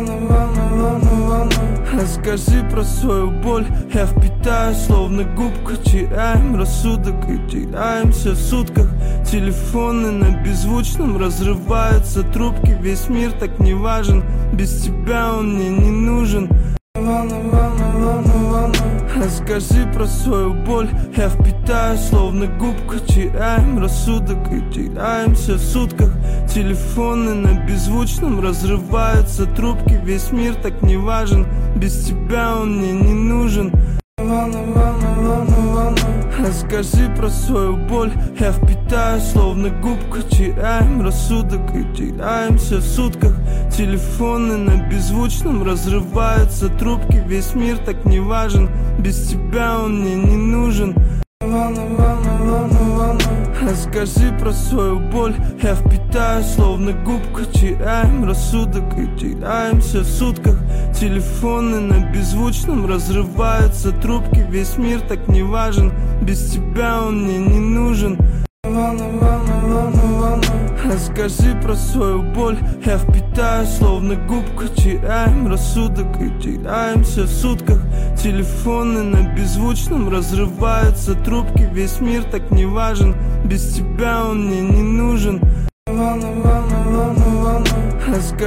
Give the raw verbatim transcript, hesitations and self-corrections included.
Расскажи про свою боль, я впитаю словно губка. Теряем рассудок и теряемся в сутках. Телефоны на беззвучном, разрываются трубки. Весь мир так не важен, без тебя он мне не нужен. Расскажи про свою боль, я впитаю словно губка. Теряем рассудок и теряемся в сутках. Телефоны на беззвучном, разрываются трубки. Весь мир так не важен, без тебя он мне не нужен. Расскажи про свою боль, я впитаю словно губка. Теряем рассудок и теряемся в сутках. Телефоны на беззвучном, разрываются трубки. Весь мир так не важен, без тебя он мне не нужен. Расскажи про свою боль, я впитаю словно губка. Теряем рассудок и теряемся в сутках. Телефоны на беззвучном, разрываются трубки. Весь мир так не важен, без тебя он мне не нужен. Расскажи про свою боль, я впитаю словно губка. Теряем рассудок и теряемся в сутках. Телефоны на беззвучном, разрываются трубки. Весь мир так не важен, без тебя он мне не нужен. Расскажи